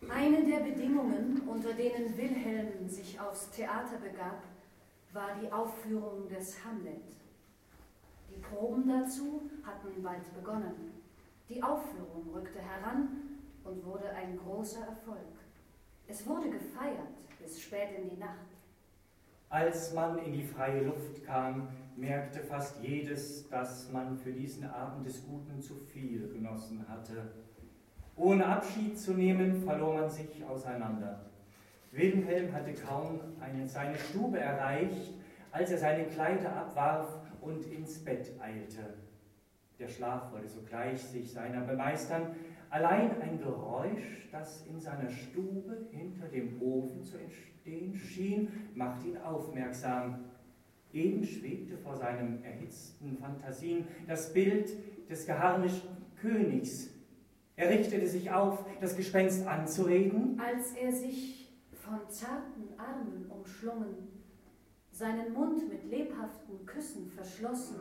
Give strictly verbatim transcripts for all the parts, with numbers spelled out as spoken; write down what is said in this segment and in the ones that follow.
Eine der Bedingungen, unter denen Wilhelm sich aufs Theater begab, war die Aufführung des Hamlet. Die Proben dazu hatten bald begonnen. Die Aufführung rückte heran und wurde ein großer Erfolg. Es wurde gefeiert bis spät in die Nacht. Als man in die freie Luft kam, merkte fast jedes, dass man für diesen Abend des Guten zu viel genossen hatte. Ohne Abschied zu nehmen, verlor man sich auseinander. Wilhelm hatte kaum eine, seine Stube erreicht, als er seine Kleider abwarf und ins Bett eilte. Der Schlaf wollte sogleich sich seiner bemeistern. Allein ein Geräusch, das in seiner Stube hinter dem Ofen zu entstehen schien, machte ihn aufmerksam. Eben schwebte vor seinen erhitzten Phantasien das Bild des geharnischten Königs. Er richtete sich auf, das Gespenst anzureden. Als er sich von zarten Armen umschlungen, seinen Mund mit lebhaften Küssen verschlossen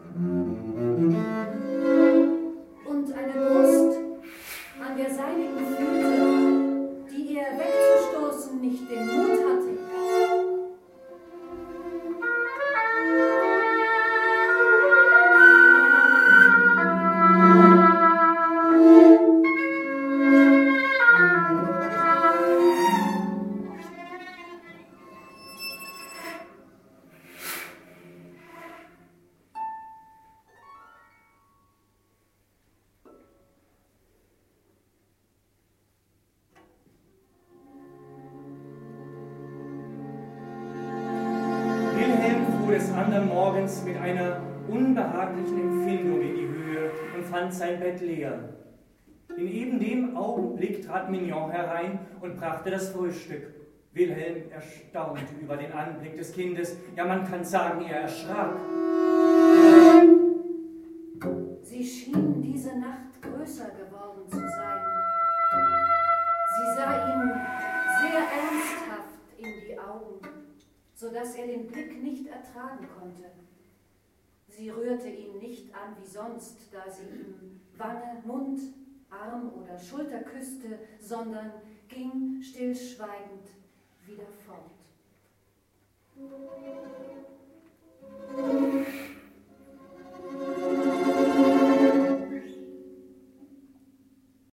und eine Brust an der seinigen fühlte, die er wegzustoßen nicht den Mut hatte. Morgens mit einer unbehaglichen Empfindung in die Höhe und fand sein Bett leer. In eben dem Augenblick trat Mignon herein und brachte das Frühstück. Wilhelm erstaunte über den Anblick des Kindes. Ja, man kann sagen, er erschrak. Sie schien diese Nacht größer geworden zu sein. Sie sah ihm sehr ernsthaft in die Augen, so dass er den Blick nicht ertragen konnte. Sie rührte ihn nicht an wie sonst, da sie ihm Wange, Mund, Arm oder Schulter küsste, sondern ging stillschweigend wieder fort.